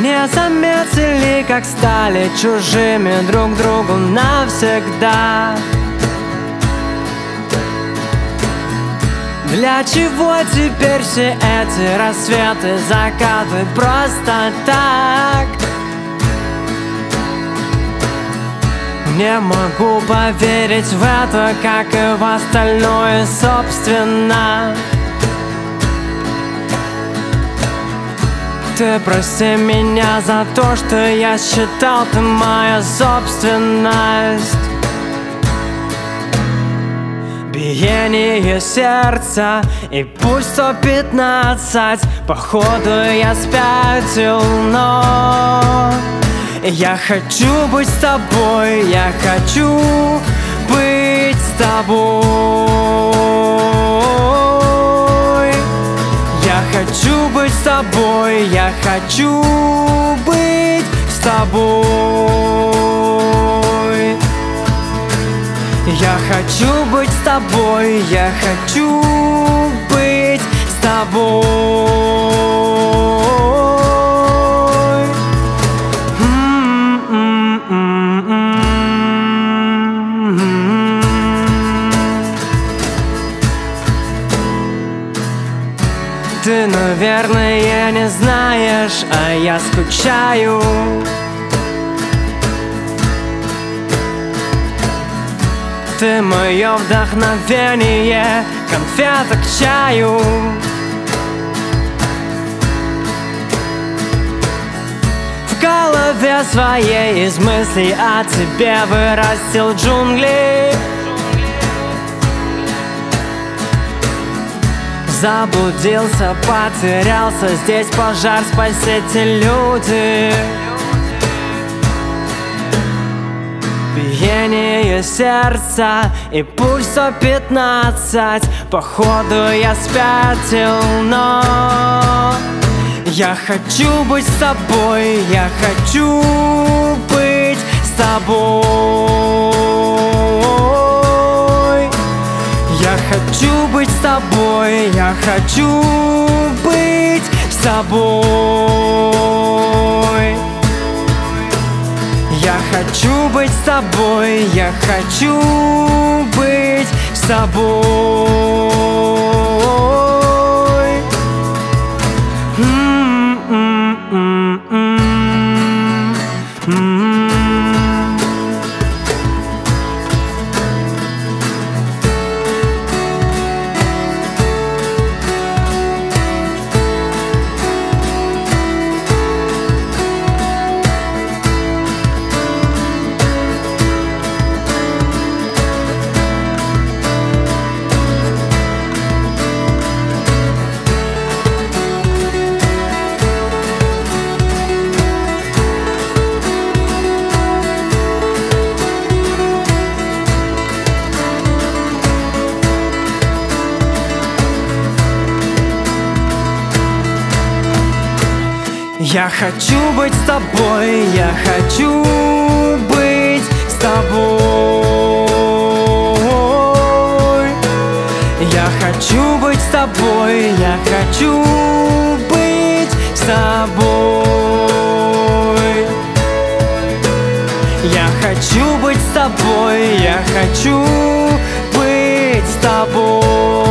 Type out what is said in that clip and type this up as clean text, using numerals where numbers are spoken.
Не заметили, как стали чужими друг другу навсегда. Для чего теперь все эти рассветы, закаты просто так? Не могу поверить в это, как и в остальное, собственно. Ты прости меня за то, что я считал, ты моя собственность. Биение сердца и пульс 115. Походу я спятил, но я хочу быть с тобой, я хочу быть с тобой. Я хочу быть с тобой, я хочу быть с тобой. Я хочу быть с тобой, я хочу быть с тобой. Ты, наверное, не знаешь, а я скучаю. Ты мое вдохновение, конфета к чаю. В голове своей из мыслей о тебе вырастил джунгли. Заблудился, потерялся, здесь пожар, спасите люди. Биение сердца и пульс 115. Походу я спятил, но я хочу быть с тобой, я хочу быть с тобой. Я хочу быть с тобой, я хочу быть с тобой. Я хочу быть с тобой, я хочу быть с тобой. Я хочу быть с тобой, я хочу быть с тобой. Я хочу быть с тобой, я хочу быть с тобой. Я хочу быть с тобой, я хочу быть с тобой.